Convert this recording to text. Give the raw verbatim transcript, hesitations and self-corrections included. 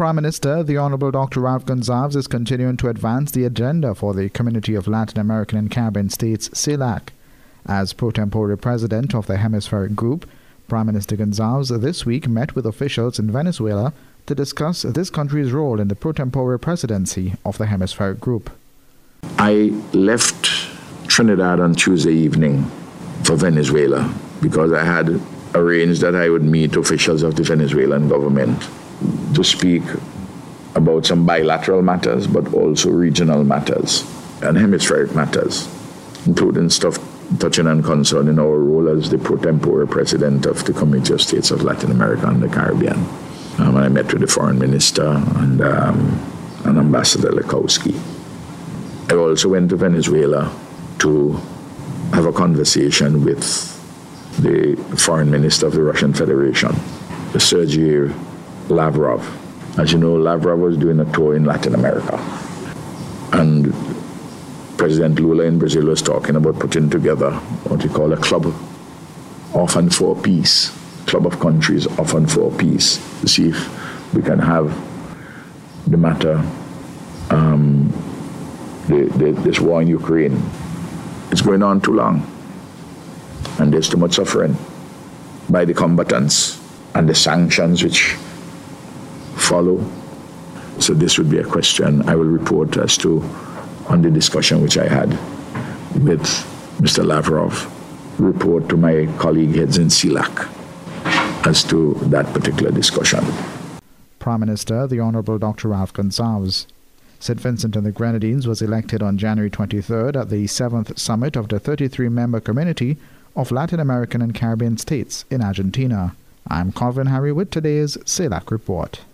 Prime Minister, the Honorable Doctor Ralph Gonsalves, is continuing to advance the agenda for the Community of Latin American and Caribbean States, CELAC. As pro tempore president of the Hemispheric Group, Prime Minister Gonsalves this week met with officials in Venezuela to discuss this country's role in the pro tempore presidency of the Hemispheric Group. I left Trinidad on Tuesday evening for Venezuela because I had arranged that I would meet officials of the Venezuelan government to speak about some bilateral matters, but also regional matters and hemispheric matters, including stuff touching and concerning our role as the pro tempore president of the Community of States of Latin America and the Caribbean. Um, I met with the foreign minister and, um, and Ambassador Lekowski. I also went to Venezuela to have a conversation with the foreign minister of the Russian Federation, Sergei Lavrov. As you know, Lavrov was doing a tour in Latin America. And President Lula in Brazil was talking about putting together what we call a club of and for peace, club of countries of and for peace, to see if we can have the matter, um, the, the, this war in Ukraine. It's going on too long, and there's too much suffering by the combatants and the sanctions which follow. So this would be a question I will report as to on the discussion which I had with Mister Lavrov, report to my colleague heads in CELAC as to that particular discussion. Prime Minister, the Honorable Doctor Ralph Gonsalves. Saint Vincent and the Grenadines was elected on January twenty-third at the seventh Summit of the thirty-three member Community of Latin American and Caribbean States in Argentina. I'm Calvin Harry with today's CELAC Report.